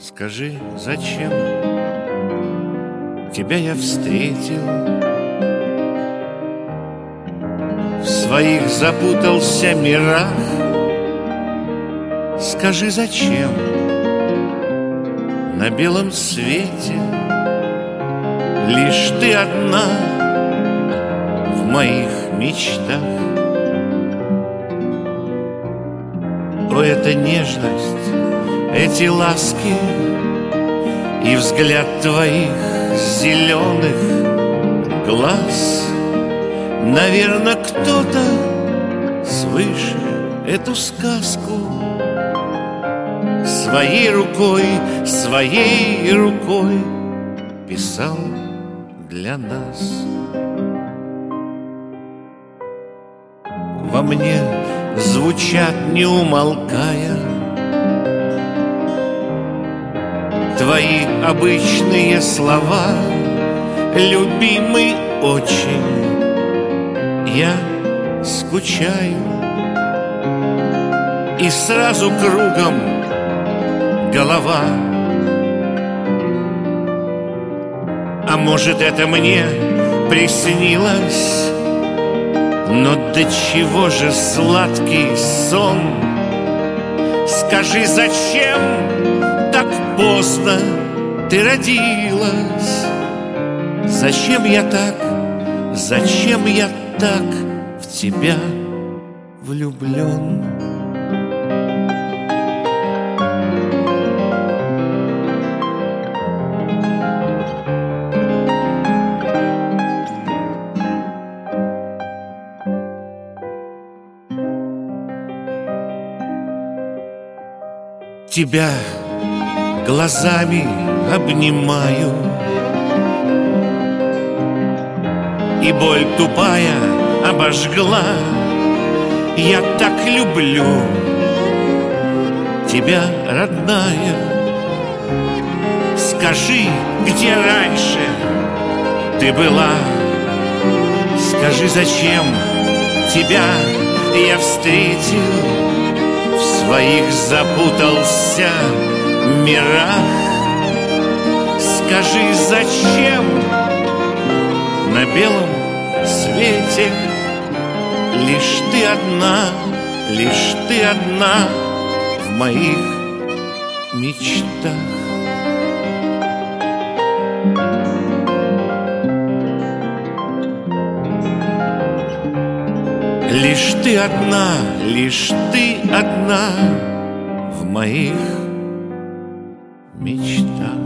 Скажи, зачем тебя я встретил? В своих запутался мирах. Скажи, зачем на белом свете лишь ты одна в моих мечтах? О, эта нежность, эти ласки и взгляд твоих зеленых глаз. Наверно, кто-то свыше эту сказку своей рукой писал для нас. Во мне звучат, не умолкая, твои обычные слова. Любимый, очень я скучаю, и сразу кругом голова. А может, это мне приснилось, но до чего же сладкий сон? Скажи, зачем так поздно ты родилась? Зачем я так в тебя влюблен? Тебя глазами обнимаю, и боль тупая обожгла. Я так люблю тебя, родная. Скажи, где раньше ты была? Скажи, зачем тебя я встретил в своих запутался мирах? Скажи, зачем на белом свете лишь ты одна в моих мечтах? Лишь ты одна в моих мечтах.